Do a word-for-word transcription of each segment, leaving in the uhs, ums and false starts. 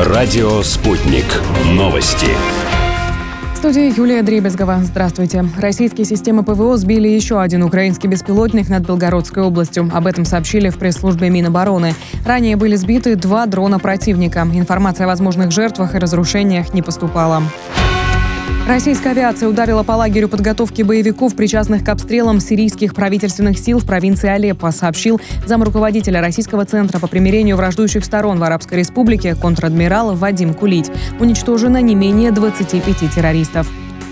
Радио «Спутник». Новости. В студии Юлия Дребезгова. Здравствуйте. Российские системы ПВО сбили еще один украинский беспилотник над Белгородской областью. Об этом сообщили в пресс-службе Минобороны. Ранее были сбиты два дрона противника. Информация о возможных жертвах и разрушениях не поступала. Российская авиация ударила по лагерю подготовки боевиков, причастных к обстрелам сирийских правительственных сил в провинции Алеппо, сообщил замруководителя Российского центра по примирению враждующих сторон в Арабской Республике контр-адмирал Вадим Кулить. Уничтожено не менее двадцати пяти террористов.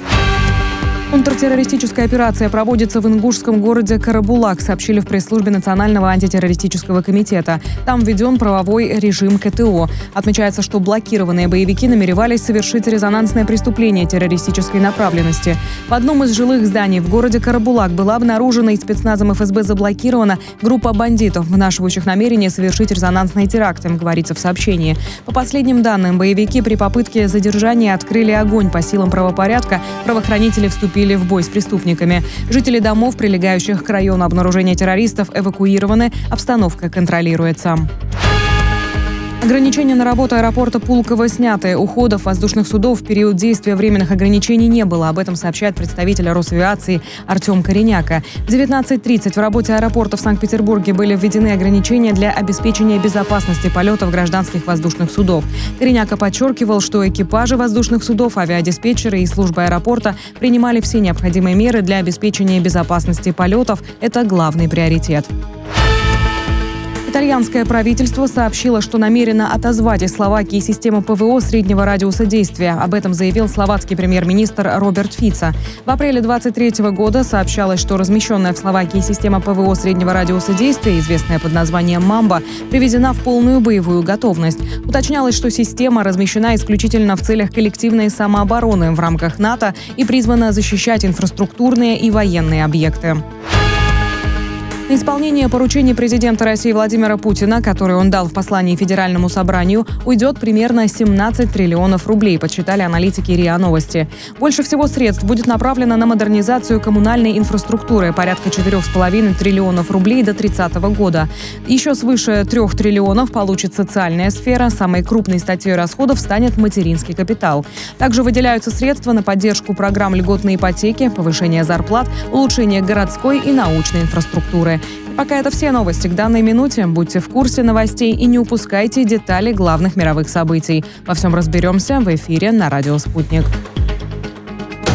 Контртеррористическая операция проводится в ингушском городе Карабулак, сообщили в пресс-службе Национального антитеррористического комитета. Там введен правовой режим КТО. Отмечается, что блокированные боевики намеревались совершить резонансное преступление террористической направленности. В одном из жилых зданий в городе Карабулак была обнаружена и спецназом эф эс бэ заблокирована группа бандитов, вынашивающих намерение совершить резонансные теракты, говорится в сообщении. По последним данным, боевики при попытке задержания открыли огонь по силам правопорядка, правоохранители вступили в бой с преступниками. Жители домов, прилегающих к району обнаружения террористов, эвакуированы, обстановка контролируется. Ограничения на работу аэропорта Пулково сняты. Уходов воздушных судов в период действия временных ограничений не было. Об этом сообщает представитель Росавиации Артем Кореняка. В девятнадцать тридцать в работе аэропорта в Санкт-Петербурге были введены ограничения для обеспечения безопасности полетов гражданских воздушных судов. Кореняка подчеркивал, что экипажи воздушных судов, авиадиспетчеры и службы аэропорта принимали все необходимые меры для обеспечения безопасности полетов. Это главный приоритет. Итальянское правительство сообщило, что намерено отозвать из Словакии систему ПВО среднего радиуса действия. Об этом заявил словацкий премьер-министр Роберт Фицо. В апреле двадцать третьего года сообщалось, что размещенная в Словакии система ПВО среднего радиуса действия, известная под названием «Мамба», приведена в полную боевую готовность. Уточнялось, что система размещена исключительно в целях коллективной самообороны в рамках НАТО и призвана защищать инфраструктурные и военные объекты. На исполнение поручений президента России Владимира Путина, которые он дал в послании Федеральному собранию, уйдет примерно семнадцать триллионов рублей, подсчитали аналитики РИА Новости. Больше всего средств будет направлено на модернизацию коммунальной инфраструктуры, порядка четырех с половиной триллионов рублей до тридцатого года. Еще свыше трех триллионов получит социальная сфера. Самой крупной статьей расходов станет материнский капитал. Также выделяются средства на поддержку программ льготной ипотеки, повышение зарплат, улучшение городской и научной инфраструктуры. Пока это все новости к данной минуте. Будьте в курсе новостей и не упускайте детали главных мировых событий. Во всем разберемся в эфире на радио «Спутник».